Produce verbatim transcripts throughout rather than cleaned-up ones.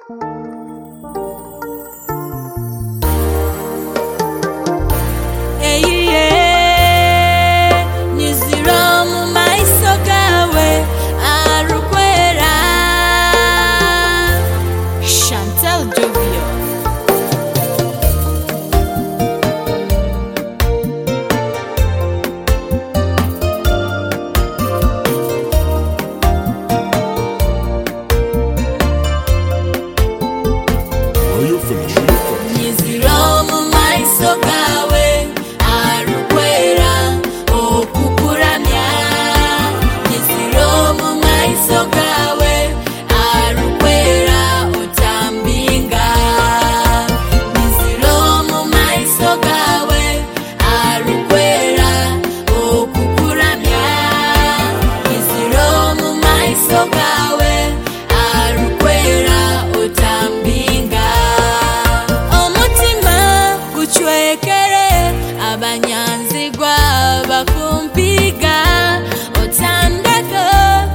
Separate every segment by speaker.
Speaker 1: abanyanzigwa bakumpiga otandako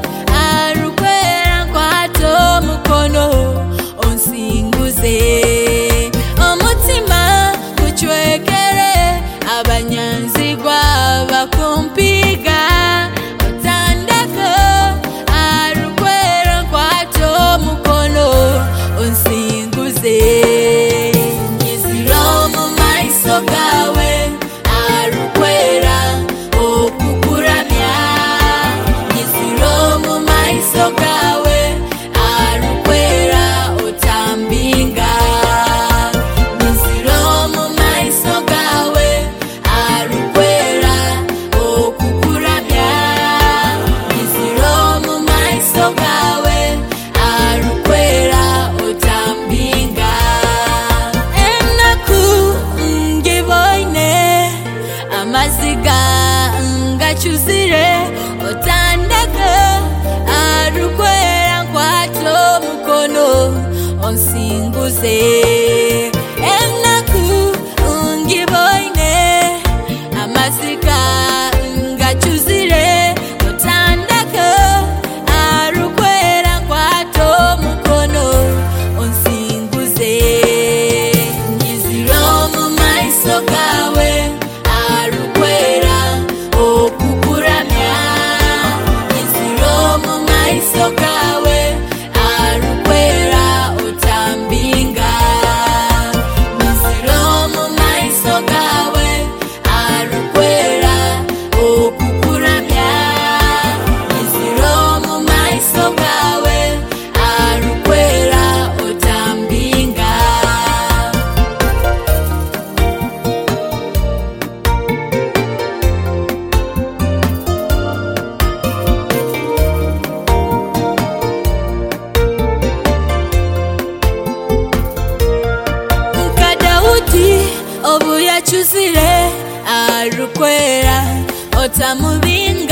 Speaker 1: arukwera kwato mukono onsinguze omutima kuchwekere abanyanzigwa bakumpiga otandako arukwera kwato mukono onsinguze Nyiziromu maiso gawe arukwera okukuramya Nyiziromu maiso gawe arukwera otambinga Nyiziromu maiso gawe arukwera okukuramya Nyiziromu maiso gawe arukwera otambinga Amaziga ngachuzire otandaka arukwera kwato mukono onsinguze enaku ungiboine amaziga ngachuzire otandaka arukwera kwato mukono onsinguze Nyiziromu maiso gawe arukwera okukuramya Nyiziromu maiso gawe arukwera otambinga Nyiziromu maiso gawe arukwera okukuramya Nyiziromu maiso gawe arukwera otambinga Obu yachuzire arukwera otamubinga